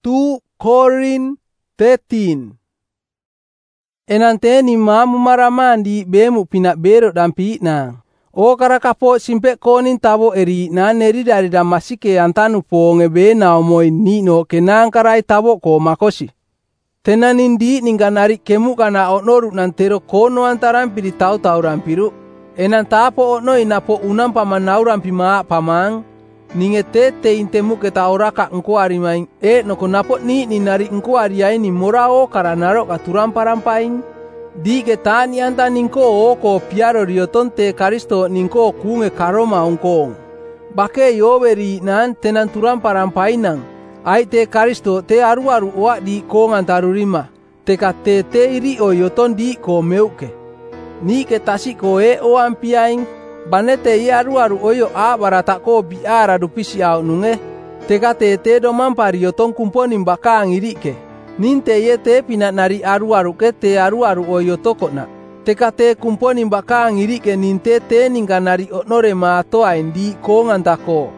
2 Korin 13. Enante ni mamu maramandi bemu pina bero dampi na. O karakapo simpe konin tabo eri na neri dari damasike antanu ponge be na omoi nino kenang karai tabo ko makosi. Tenanindi ningganari kemu kana onoru nantero kono antaran pidi tau rampiru. Enan tapo ono inapo unam pamanau rampi maa pamang. Ningete te intemu keta oraka engko arimain noko napo ni nari engko ariai ni morao karanaro katuran parampain. Di keta ni anta ningko oko piaro rioton te karisto ningko kunge karoma ongkong. Bake yoveri nan tenan turan parampainan. Ai te karisto te aru oa di ko ngantarurima. Teka te iri o yoton di ko meuke. Ni ketasi ko o ampiain. Banete ye aru oyo a barata ko biara dupisi au nunge. Teka te doman parioton kumponin bakang irike. Ninte ye te pina nari aru ke te aru oyo tokona. Teka te kumponin bakang irike ninte te ningga nari onore matoa indi ko ngantako.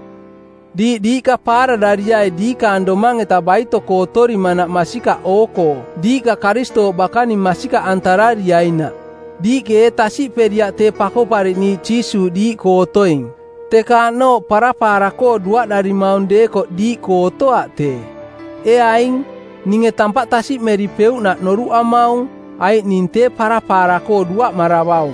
Di ka para dari ai di ka andomang eta baito ko tori mana masika oko. Di ka karisto bakani masika antara riaina. Di ke tasi peria te pako pari ni cisu di kotoing. Teka no para ko dua dari maunde ko di kotoa te. Aing ninge tampak tasi meripeu na noru amaung. Ai ninte para ko dua marawau.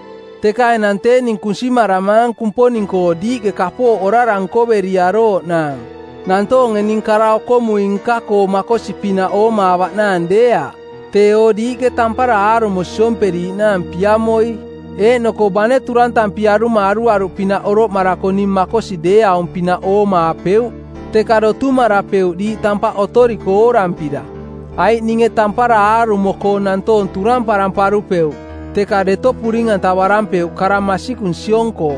Teka enante ning kunsi maramang kumponing ko di ke kapo orarang ko beriaro na. Nanto ngening karao ko muingka ko makosi pina o mawak na andea. Teo di ke tampara aru mosion peri na piamoi noko bane turan tampiaru maru pina oro marakoni makosi dea on pina o maapeu tekado tu marapeu di tampa otoriko rampida ai ninge tampara aru moko nanton turan paramparu peu tekade to puringan tawarampeu karamasikun sionko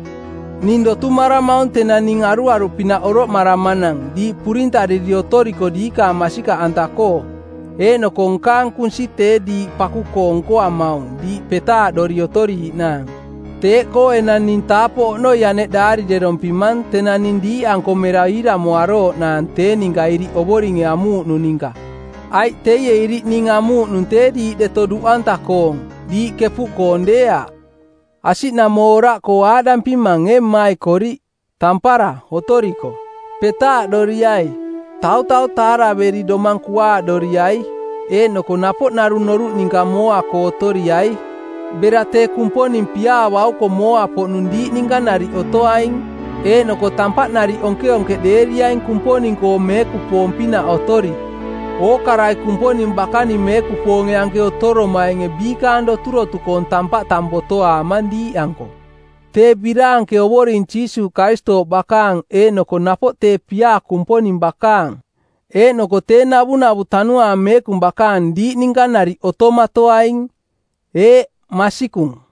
nindo tu maramaun tenaning aru pina oro maramanang di purinta de diotoriko di ka masika antako no kongkang kunsite di paku kongko amaun di peta doriotori na. Te ko enanin tapo no yane dari de rompiman tenanin di angko meraira moaro na te ninga iri oboringe amu nuninga. Ai te ye iri ningamu nunte di detoduan takong di kepu kondea. Asik na mora ko adam pimang mai kori tampara otoriko. Peta doriai. Tau tara beri domang kuah doriai. Noko napo noru ningka moa ko toriai. Berate kumponin pia wau ko moa po nundi ningka nari otoaing. Noko tampak nari onke deriaing kumponin ko me kupompina otori. O karai kumponin bakani me kuponge angke otoro maenge bika ando turo tukon tampak tambotoa mandi angko. Te birang ke oborin cisu kaisto bakang noko napo te pia kumponin bakang. Noko te nabu tanua me kumbakang di ningkan nari otomato aing masikung.